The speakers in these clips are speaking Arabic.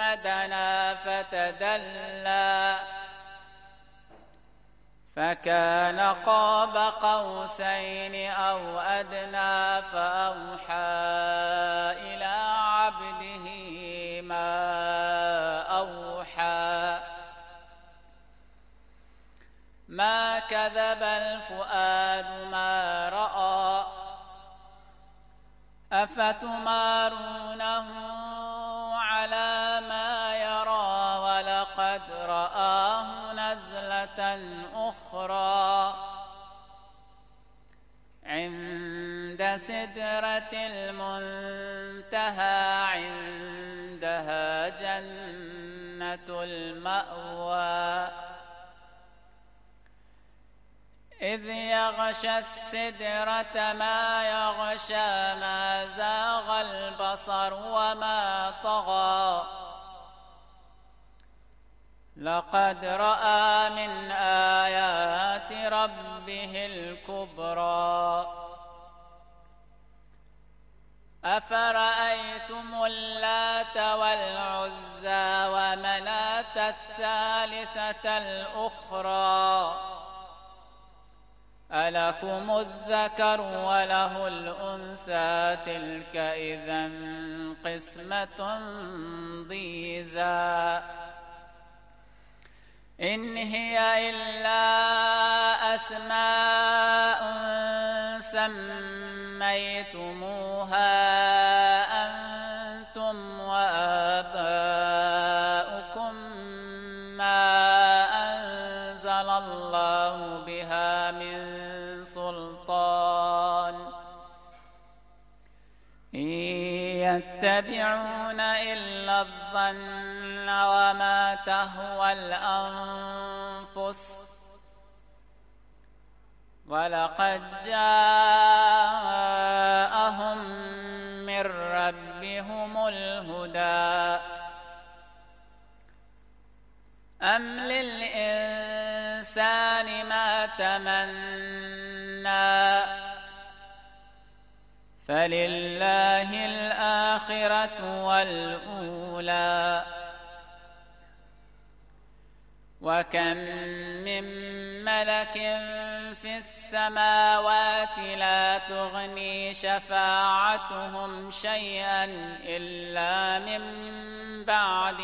دنا فتدلى فكان قاب قوسين أو أدنى فأوحى إلى عبده ما أوحى ما كذب الفؤاد ما رأى أفتمارونه على ما يرى ولقد رآه نزلة أخرى عند سدرة المنتهى عندها جنة المأوى إذ يغشى السدرة ما يغشى ما زاغ البصر وما طغى لقد رأى من آيات ربه الكبرى أفرأيتم اللات والعزى ومناة الثالثة الأخرى ألكم الذكر وله الأنثى تلك إذا قسمة ضيزى إن هي إلا أسماء سميتموها أنتم وآباؤكم ما أنزل الله بها من سلطان إن يتبعون إلا الظن وما تهوى الأنفس ولقد جاءهم من ربهم الهدى أم للإنسان ما تمنى فلله الآخرة والأولى وكم من ملك في السماوات لا تغني شفاعتهم شيئا إلا من بعد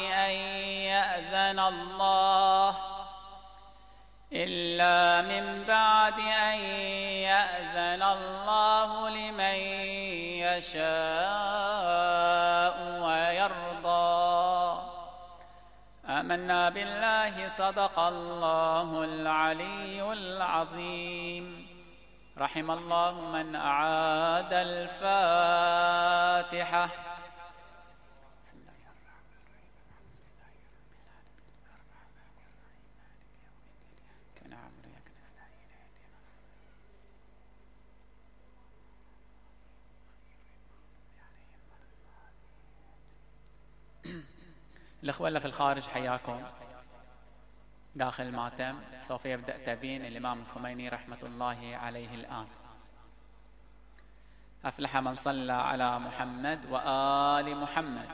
أن يأذن الله لمن يشاء ويرضى آمنا بالله صدق الله العلي العظيم رحم الله من أعاد الفاتحة الأخوة اللي في الخارج حياكم داخل الماتم. سوف يبدأ تبيين الإمام الخميني رحمة الله عليه الآن. أفلح من صلى على محمد وآل محمد.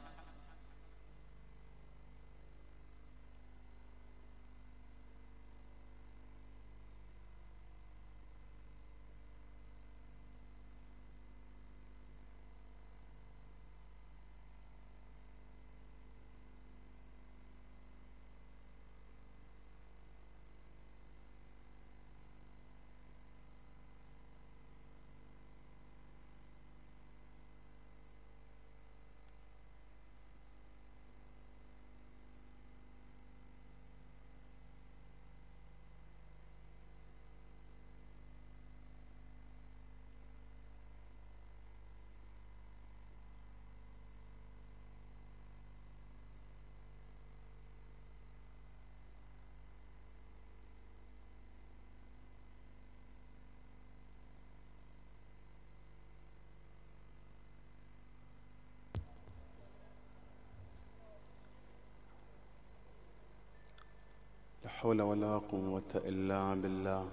لا حول ولا قوة إلا بالله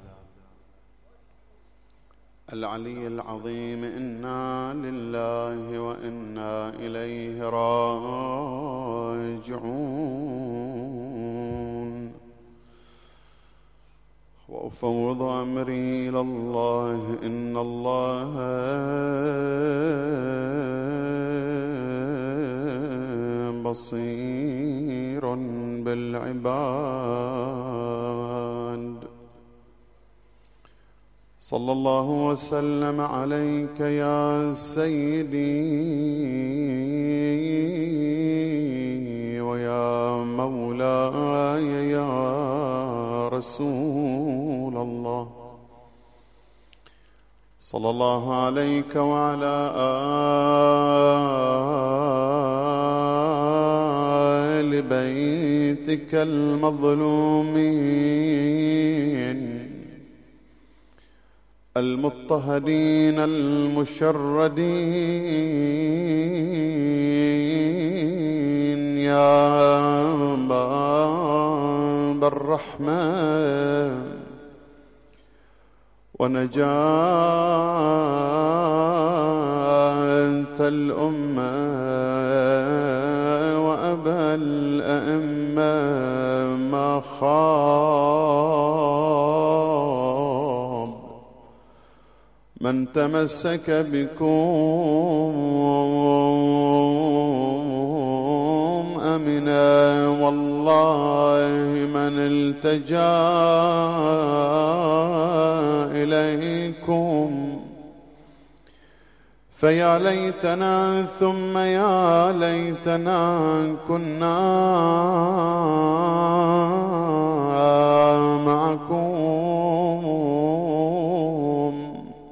العلي العظيم. إنا لله وإنا إليه راجعون. راجعون. وأفوض أمري إلى الله إن الله بصير بالعباد. صلى الله وسلم عليك يا سيدي ويا مولاي يا رسول الله. صلى الله عليك وعلى آل بيتك المظلومين المضطهدين المشردين يا باب الرحمة ونجاة الأمة وأبا الأئمة ما خاب من تمسك بكم أمنا والله من التجا إليكم. فيا ليتنا ثم يا ليتنا كنا معكم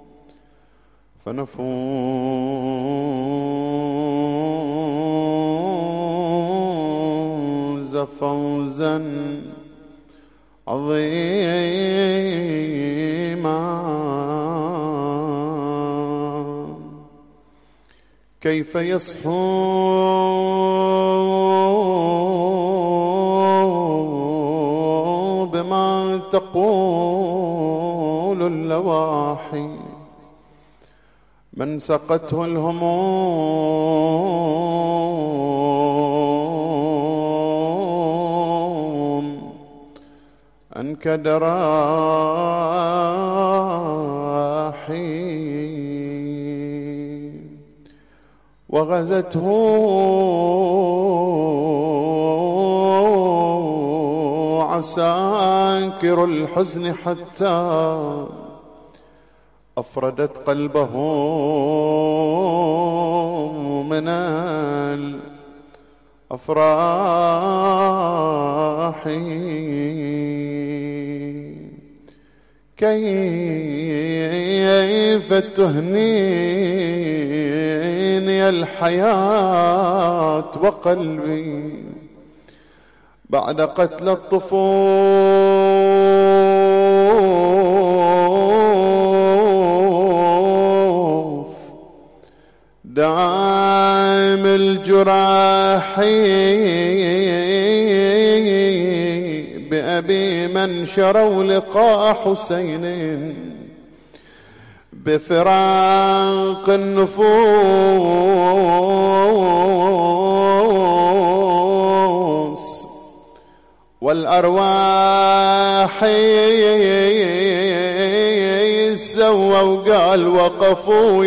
فنفوز فوزا عظيما. كيف يصحو بما تقول اللواحي من سقته الهموم أنكد راحي وغزته عساكر الحزن حتى أفردت قلبه من الأفراح. كيف تهنيني الحياة وقلبي بعد قتل الطفوف دائم الجراح بأبي من شروا لقاء حسين بفراق النفوس والأرواح سووا وقال وقفوا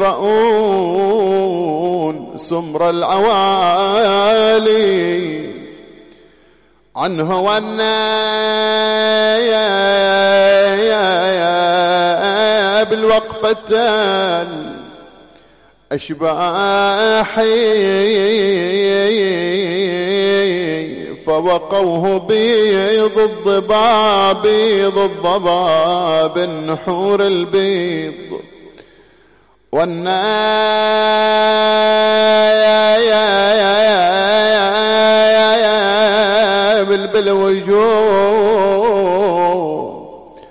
يدرؤون سمر العوالي عنه والنايا بالوقفة الأشباح فوقوه بيض الضباب بيض الضباب النحور البيض والنايا بالوجوه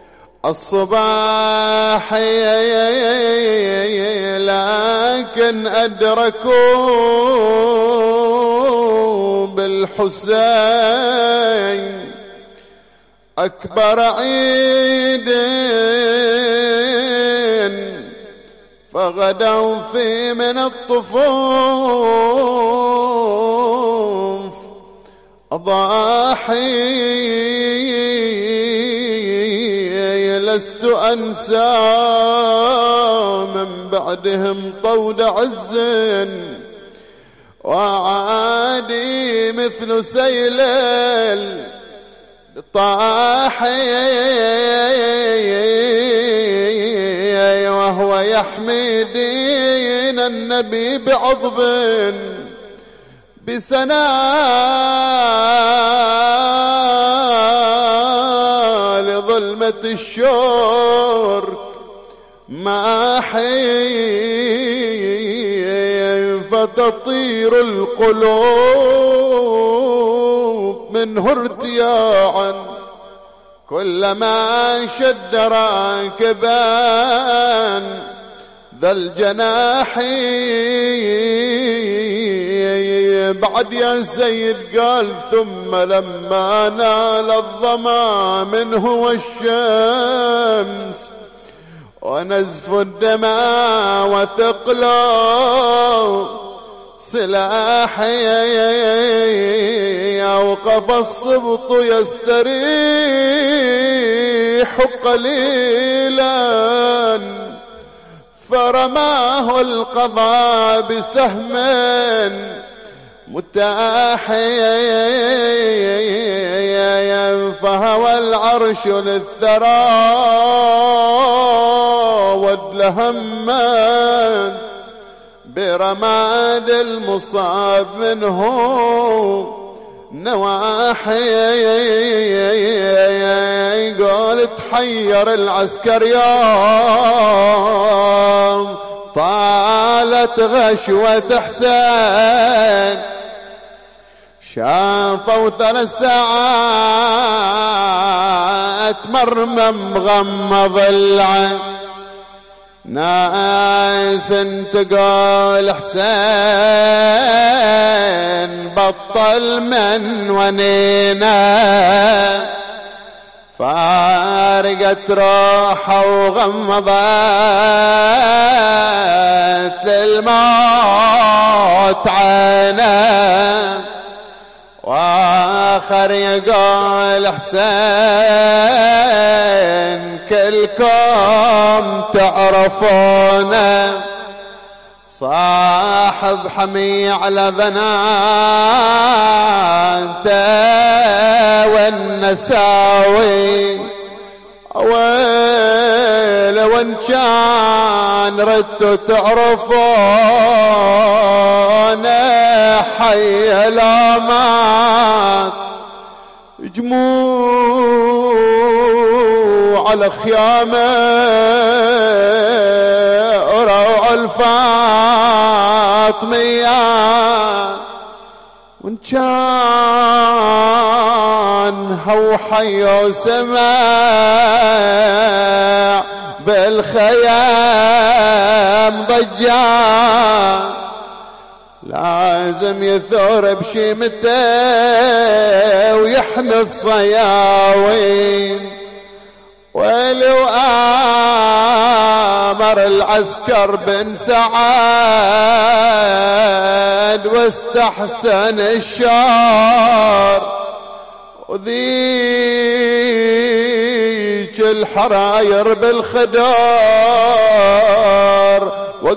الصباح لكن أدركوا بالحسين أكبر عيد فغدوا في من الطفوف أضاحي لست أنسى من بعدهم طود عز، وعادي مثل سيل الطاحي وهو يحمي دين النبي بعضب بسنا لظلمة الشرك ماحي، فتطير القلوب منه ارتياعا كلما شد راكبان ذا الجناحين. بعد يا سيد قال ثم لما نال الظما منه والشمس ونزف الدماء وثقله سلاحي، أوقف الصبط يستريح قليلا فرماه القضاء بسهم متاحي، فهوى العرش للثرى واللهمان برماد المصاب منه نواحي. يقول تحير العسكر يوم طالت غشوة حسين، شافوا 3 ساعات مرمم غمض العين، ناس تقول حسين بطل من ونينا، فارقت روحه وغمضت للموت عينه، واخر يقول حسين كلكم تعرفونه، صاحب حمي على بناته والنساوي، ويل وان كان ردتوا تعرفونه حي لا مات، جموع على خيامه روع الفاطمية، وان كان هو حي وسمع بالخيام ضجان، لازم يثور بشيمته ويحمي الصياوين، ولو آمر العسكر بن سعد واستحسن الشار، وذيك الحراير بالخدار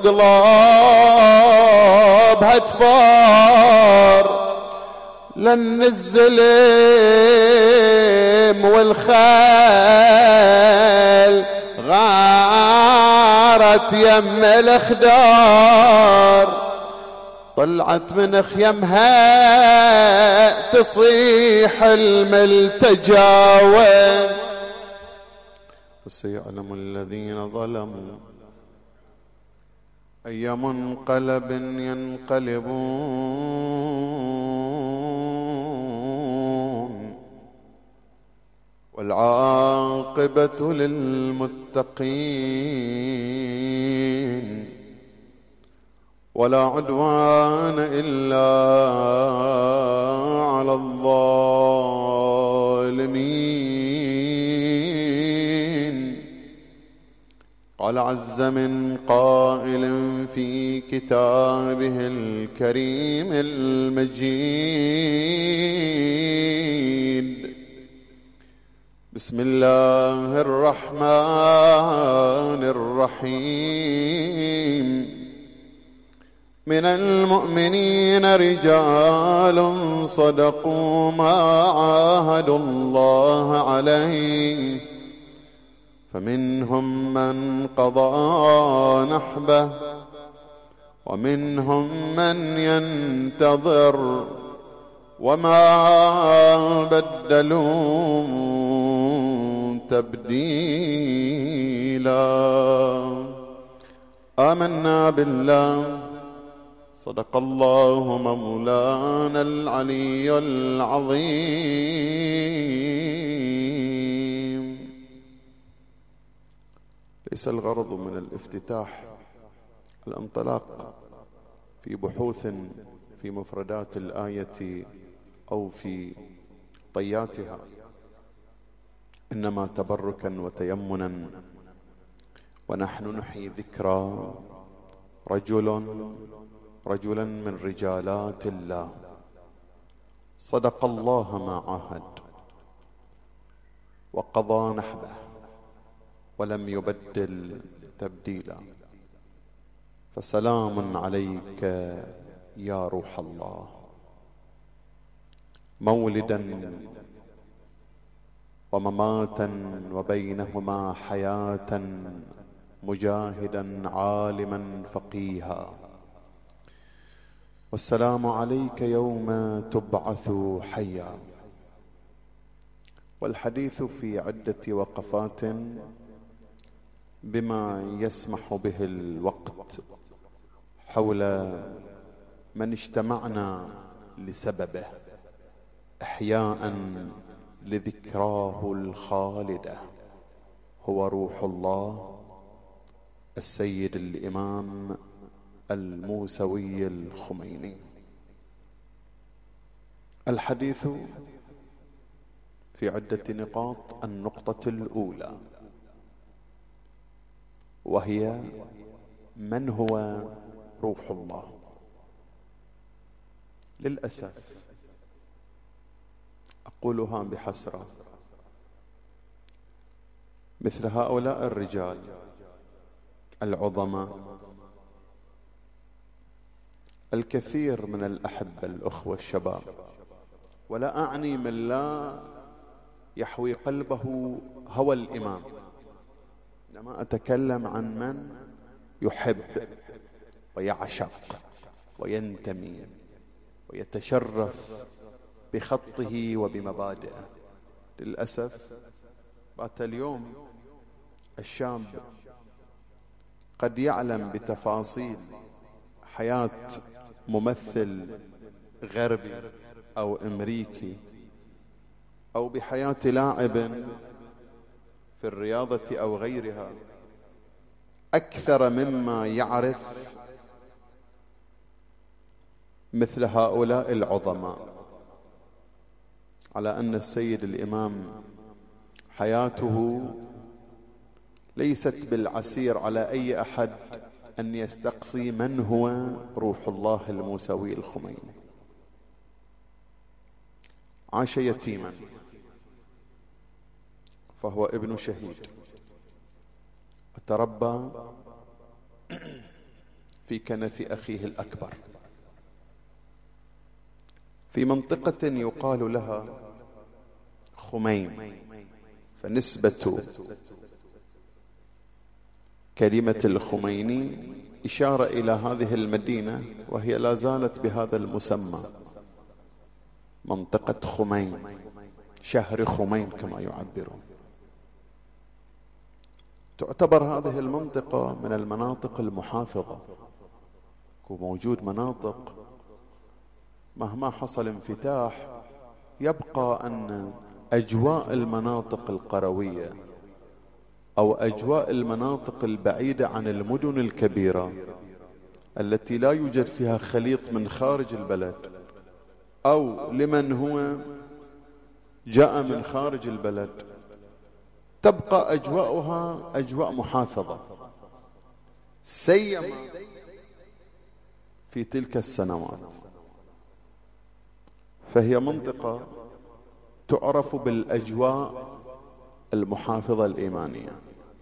وقلوبها تفار، لن الزلم والخيل غارت يم الاخدار، طلعت من خيمها تصيح الملتجاوين، وسيعلم الذين ظلموا أي منقلب ينقلبون، والعاقبة للمتقين، ولا عدوان إلا على الظالمين. قال عز من قائل في كتابه الكريم المجيد: بسم الله الرحمن الرحيم. من المؤمنين رجال صدقوا ما عاهدوا الله عليه فمنهم من قضى نحبه ومنهم من ينتظر وما بدلوا تبديلا. آمنا بالله صدق الله مولانا العلي العظيم. ليس الغرض من الافتتاح الانطلاق في بحوث في مفردات الآية أو في طياتها، إنما تبركا وتيمنا، ونحن نحيي ذكرى رجلا من رجالات الله صدق الله ما عاهد وقضى نحبه ولم يبدل تبديلا. فسلام عليك يا روح الله، مولدا ومماتا وبينهما حياة، مجاهدا عالما فقيها. والسلام عليك يوم تبعث حيا. والحديث في عدة وقفات بما يسمح به الوقت حول من اجتمعنا لسببه، إحياء لذكراه الخالدة، هو روح الله السيد الإمام الموسوي الخميني. الحديث في عدة نقاط. النقطة الأولى وهي من هو روح الله. للأسف أقولها بحسرة، مثل هؤلاء الرجال العظماء، الكثير من الأحبة الأخوة الشباب، ولا أعني من لا يحوي قلبه هوى الإمام، إنما أتكلم عن من يحب ويعشق وينتمي ويتشرف بخطه وبمبادئه. للأسف بات اليوم الشاب قد يعلم بتفاصيل حياة ممثل غربي أو أمريكي أو بحياة لاعب في الرياضة أو غيرها أكثر مما يعرف مثل هؤلاء العظماء، على أن السيد الإمام حياته ليست بالعسير على أي أحد أن يستقصي من هو روح الله الموسوي الخميني. عاش يتيما فهو ابن شهيد، وتربى في كنف أخيه الأكبر في منطقة يقال لها خمين، فنسبة كلمة الخميني إشارة إلى هذه المدينة، وهي لا زالت بهذا المسمى، منطقة خمين، شهر خمين كما يعبرون. تعتبر هذه المنطقة من المناطق المحافظة، وموجود مناطق مهما حصل انفتاح يبقى أن أجواء المناطق القروية أو أجواء المناطق البعيدة عن المدن الكبيرة التي لا يوجد فيها خليط من خارج البلد، أو لمن هو جاء من خارج البلد، تبقى أجواؤها أجواء محافظة، سيما في تلك السنوات. فهي منطقة تعرف بالأجواء المحافظة الإيمانية.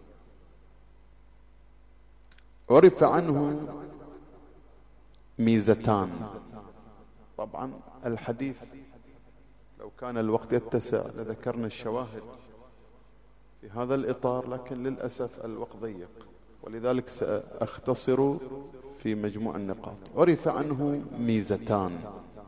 عرف عنه ميزتان. طبعا الحديث لو كان الوقت يتسع لذكرنا الشواهد في هذا الإطار، لكن للأسف الوقت ضيق، ولذلك سأختصر في مجموع النقاط. عرف عنه ميزتان.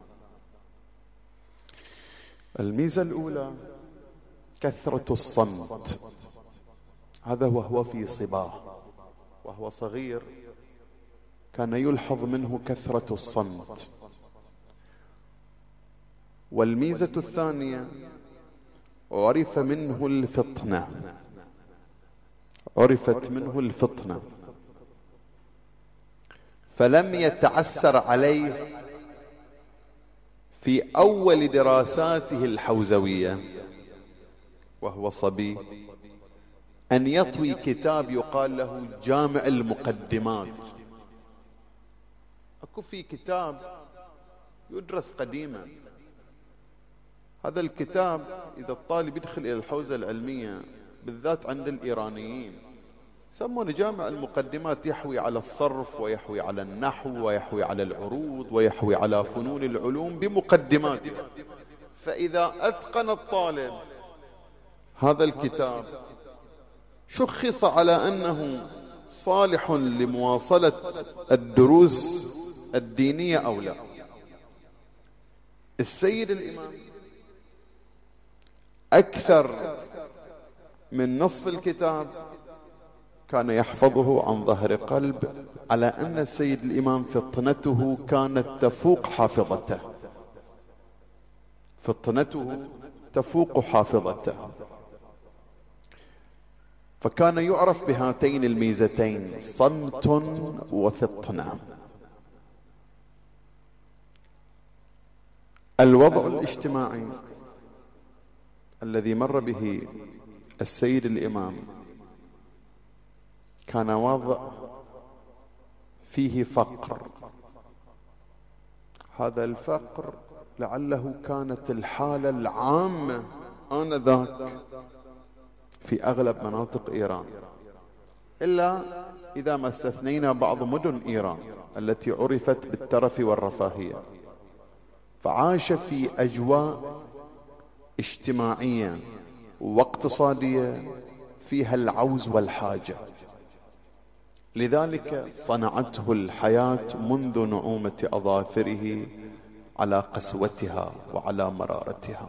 الميزة الأولى كثرة الصمت. هذا وهو في صباه وهو صغير كان يلحظ منه كثرة الصمت. والميزة الثانية عرف منه الفطنة. عرفت منه الفطنة، فلم يتعسر عليه في أول دراساته الحوزوية وهو صبي أن يطوي كتاب يقال له جامع المقدمات. أكو في كتاب يدرس قديما. هذا الكتاب إذا الطالب يدخل إلى الحوزة العلمية بالذات عند الإيرانيين يسمونه جامع المقدمات، يحوي على الصرف ويحوي على النحو ويحوي على العروض ويحوي على فنون العلوم بمقدماتها. فإذا أتقن الطالب هذا الكتاب شخص على أنه صالح لمواصلة الدروس الدينية أو لا. السيد الإمام أكثر من نصف الكتاب كان يحفظه عن ظهر قلب، على أن السيد الإمام فطنته كانت تفوق حافظته. فطنته تفوق حافظته، فكان يعرف بهاتين الميزتين: صمت وفطنة. الوضع الاجتماعي الذي مر به السيد الإمام كان وضع فيه فقر. هذا الفقر لعله كانت الحالة العامة آنذاك في أغلب مناطق إيران، إلا إذا ما استثنينا بعض مدن إيران التي عرفت بالترف والرفاهية. فعاش في أجواء اجتماعية واقتصادية فيها العوز والحاجة، لذلك صنعته الحياة منذ نعومة أظافره على قسوتها وعلى مرارتها.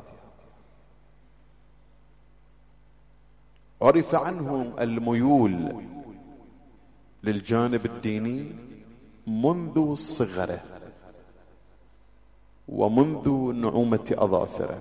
عرف عنه الميول للجانب الديني منذ صغره ومنذ نعومة أظافره،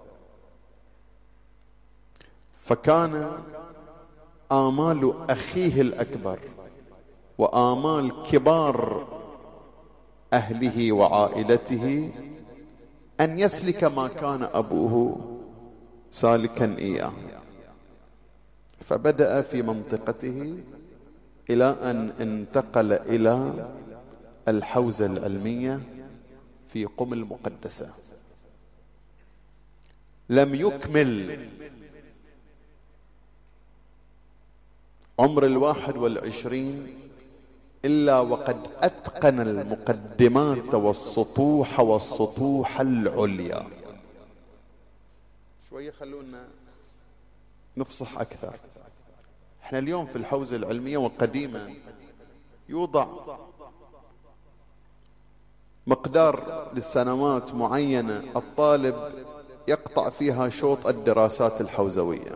فكان آمال أخيه الأكبر وآمال كبار أهله وعائلته أن يسلك ما كان أبوه سالكا إياه. فبدأ في منطقته إلى أن انتقل إلى الحوزة العلمية في قم المقدسة. لم يكمل عمر 21 إلا وقد أتقن المقدمات والسطوح العليا. شوية خلونا نفصح أكثر. احنا اليوم في الحوزة العلمية وقديما يوضع مقدار للسنوات معينة الطالب يقطع فيها شوط الدراسات الحوزوية.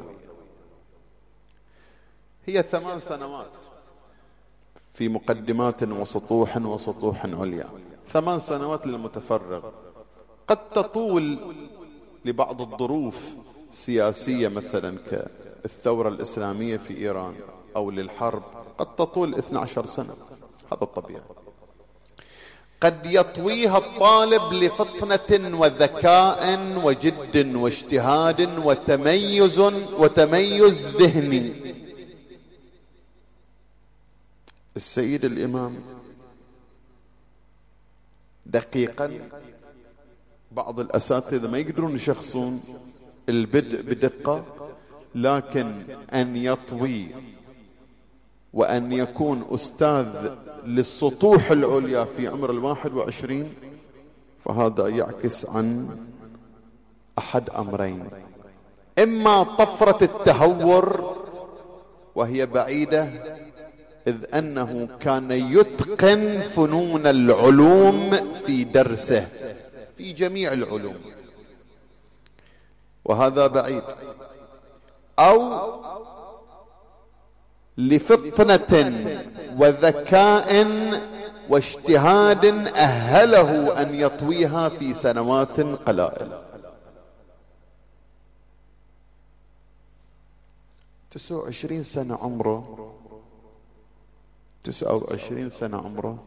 هي 8 سنوات في مقدمات وسطوح عليا، 8 سنوات للمتفرغ. قد تطول لبعض الظروف السياسية مثلا كالثورة الإسلامية في إيران أو للحرب، قد تطول 12 سنة، هذا الطبيعي. قد يطويها الطالب لفطنة وذكاء وجد واجتهاد وتميز ذهني. السيد الإمام دقيقا، بعض الأساتذة ما يقدرون يشخصون البدء بدقة، لكن أن يطوي وأن يكون أستاذ للسطوح العليا في عمر 21، فهذا يعكس عن أحد أمرين: إما طفرة التهور وهي بعيدة، إذ أنه كان يتقن فنون العلوم في درسه في جميع العلوم، وهذا بعيد، أو لفطنة وذكاء واجتهاد أهله أن يطويها في سنوات قلائل. 29 سنة عمره، 29 سنة عمره،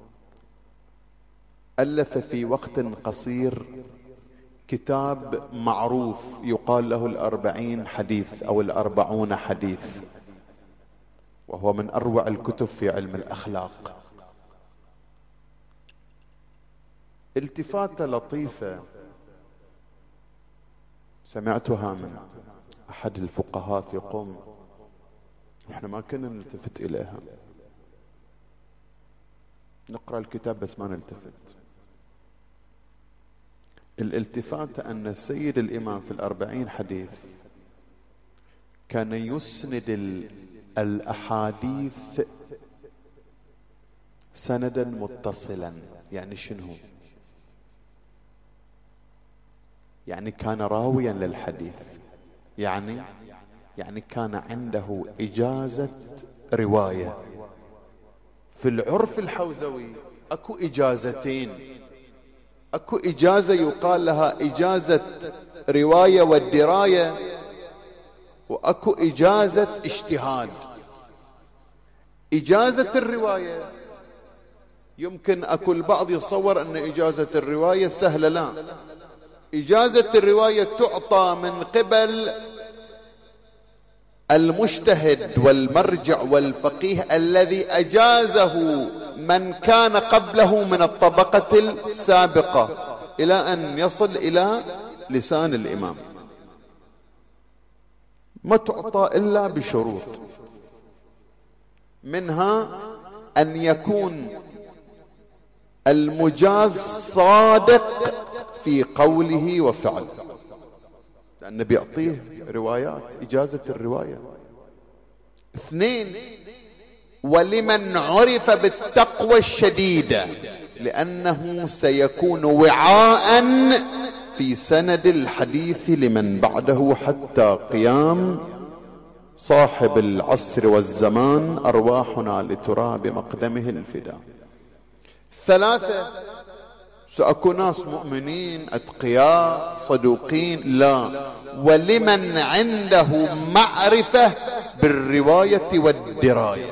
ألف في وقت قصير كتاب معروف يقال له 40 حديث أو 40 حديث، وهو من أروع الكتب في علم الأخلاق. التفاتة لطيفة سمعتها من أحد الفقهاء في قم، احنا ما كنا نلتفت إليها، نقرأ الكتاب بس ما نلتفت. الالتفات أن السيد الإمام في 40 حديث كان يسند الأحاديث سندا متصلا. يعني شنو؟ يعني كان راويا للحديث، يعني كان عنده إجازة رواية. في العرف الحوزوي أكو إجازتين، أكو إجازة يقال لها إجازة رواية والدراية، وأكو إجازة اجتهاد. إجازة الرواية يمكن أكو البعض يتصور أن إجازة الرواية سهلة، لا، إجازة الرواية تعطى من قبل المجتهد والمرجع والفقيه الذي أجازه من كان قبله من الطبقة السابقة إلى أن يصل إلى لسان الإمام. ما تعطى إلا بشروط، منها أن يكون المجاز صادق في قوله وفعله، لأنه بيعطيه روايات، إجازة الرواية. 2، ولمن عرف بالتقوى الشديدة، لأنه سيكون وعاء في سند الحديث لمن بعده حتى قيام صاحب العصر والزمان، أرواحنا لتراب مقدمه الفداء. 3، سأكون ناس مؤمنين أتقياء صدوقين، لا، ولمن عنده معرفة بالرواية والدراية،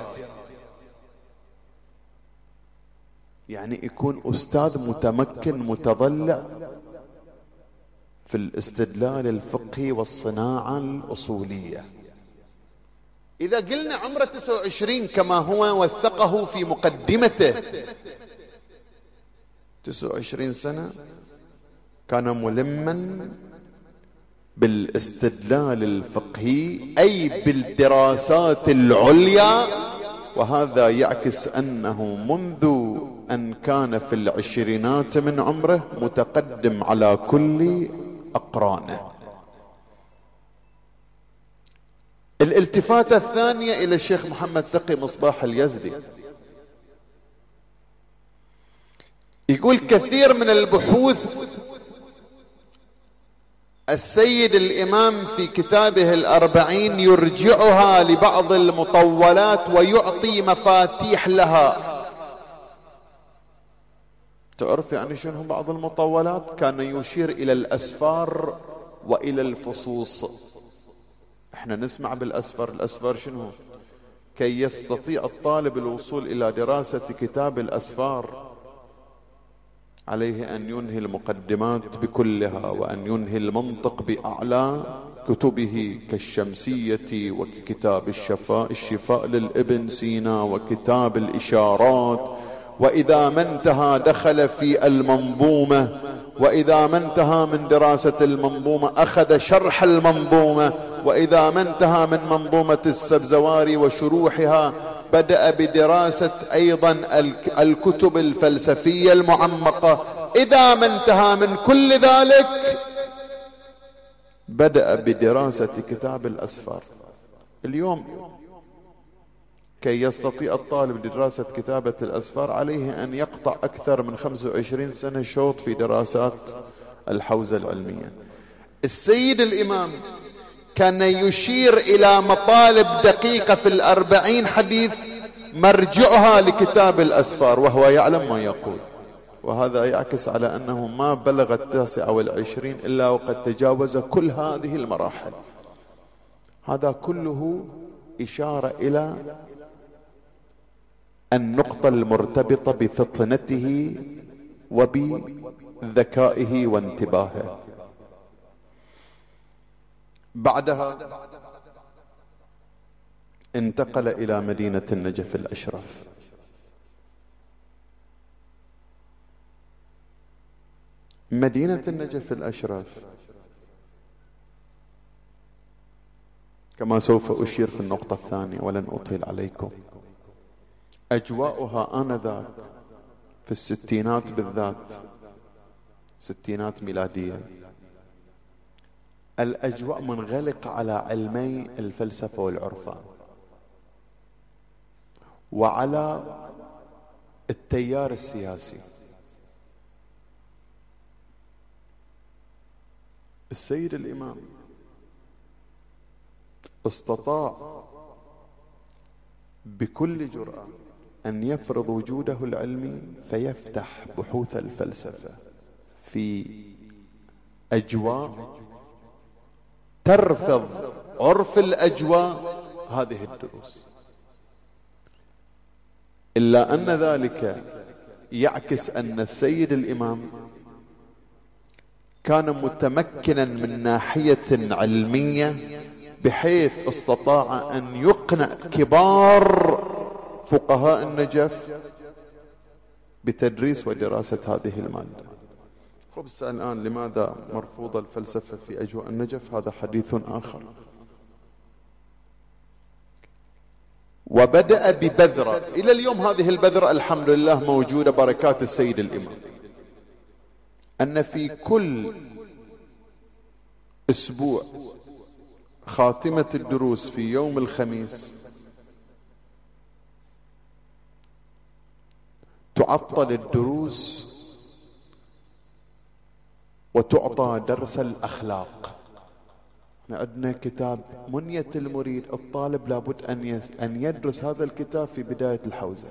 يعني يكون أستاذ متمكن متضلع في الاستدلال الفقهي والصناعة الأصولية. إذا قلنا عمره 29 كما هو وثقه في مقدمته، 29 سنة كان ملما بالاستدلال الفقهي أي بالدراسات العليا، وهذا يعكس أنه منذ أن كان في العشرينات من عمره متقدم على كل أقرانه. الالتفاتة الثانية إلى الشيخ محمد تقي مصباح اليزدي، يقول كثير من البحوث السيد الإمام في كتابه 40 يرجعها لبعض المطولات ويعطي مفاتيح لها. تعرف يعني شنو بعض المطولات؟ كان يشير إلى الأسفار وإلى الفصوص. احنا نسمع بالأسفار. الأسفار شنو؟ كي يستطيع الطالب الوصول إلى دراسة كتاب الأسفار عليه أن ينهي المقدمات بكلها، وأن ينهي المنطق بأعلى كتبه كالشمسية وكتاب الشفاء للابن سينا وكتاب الإشارات، وإذا ما انتهى دخل في المنظومة، وإذا ما انتهى من دراسة المنظومة أخذ شرح المنظومة، وإذا ما انتهى من منظومة السبزواري وشروحها بدأ بدراسة أيضا الكتب الفلسفية المعمقة. إذا ما انتهى من كل ذلك بدأ بدراسة كتاب الأسفار. اليوم كي يستطيع الطالب لدراسة كتابة الأسفار عليه أن يقطع أكثر من 25 سنة شوط في دراسات الحوزة العلمية. السيد الإمام كان يشير إلى مطالب دقيقة في 40 حديث مرجعها لكتاب الأسفار وهو يعلم ما يقول، وهذا يعكس على أنه ما بلغ 29 إلا وقد تجاوز كل هذه المراحل. هذا كله إشارة إلى النقطة المرتبطة بفطنته وبذكائه وانتباهه. بعدها انتقل إلى مدينة النجف الأشرف. مدينة النجف الأشرف كما سوف أشير في النقطة الثانية ولن أطيل عليكم، أجواؤها آنذاك في الستينات بالذات، ستينات ميلادية، الأجواء منغلقة على علمي الفلسفة والعرفان وعلى التيار السياسي. السيد الإمام استطاع بكل جرأة أن يفرض وجوده العلمي فيفتح بحوث الفلسفة في أجواء ترفض عرف الأجواء هذه الدروس، إلا أن ذلك يعكس أن السيد الإمام كان متمكنا من ناحية علمية بحيث استطاع أن يقنع كبار فقهاء النجف بتدريس ودراسة هذه المادة. خبز الآن لماذا مرفوضة الفلسفة في أجواء النجف؟ هذا حديث آخر. وبدأ ببذرة، إلى اليوم هذه البذرة الحمد لله موجودة بركات السيد الإمام، أن في كل أسبوع خاتمة الدروس في يوم الخميس تعطل الدروس وتعطى درس الأخلاق. عندنا كتاب منية المريد، الطالب لابد أن يدرس هذا الكتاب في بداية الحوزة،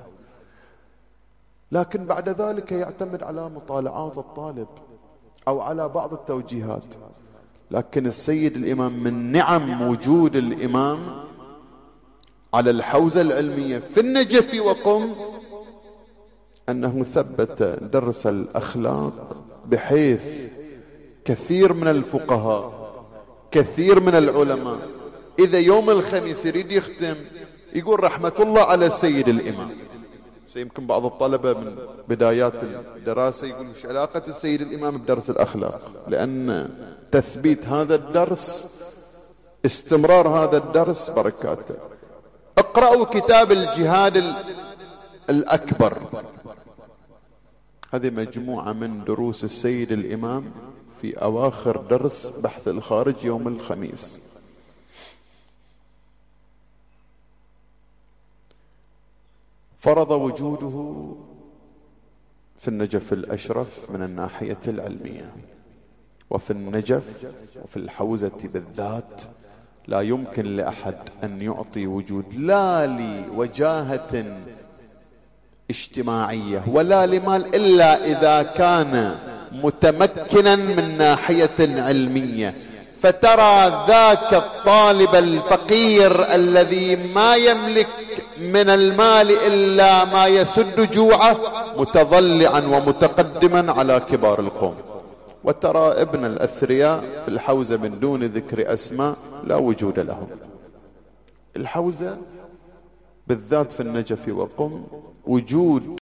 لكن بعد ذلك يعتمد على مطالعات الطالب أو على بعض التوجيهات. لكن السيد الإمام من نعم وجود الإمام على الحوزة العلمية في النجف وقم أنه ثبت درس الأخلاق، بحيث كثير من الفقهاء كثير من العلماء إذا يوم الخميس يريد يختم يقول رحمة الله على السيد الإمام. يمكن بعض الطلبة من بدايات الدراسة يقول ايش علاقة السيد الإمام بدرس الأخلاق؟ لأن تثبيت هذا الدرس، استمرار هذا الدرس بركاته. اقرأوا كتاب الجهاد الأكبر، هذه مجموعة من دروس السيد الإمام في أواخر درس بحث الخارج يوم الخميس. فرض وجوده في النجف الأشرف من الناحية العلمية، وفي النجف وفي الحوزة بالذات لا يمكن لأحد أن يعطي وجود لا لوجاهة اجتماعية ولا لمال إلا إذا كان متمكنا من ناحية علمية. فترى ذاك الطالب الفقير الذي ما يملك من المال إلا ما يسد جوعه متضلعا ومتقدما على كبار القوم، وترى ابن الأثرياء في الحوزة من دون ذكر أسماء لا وجود لهم. الحوزة بالذات في النجف وقم وجود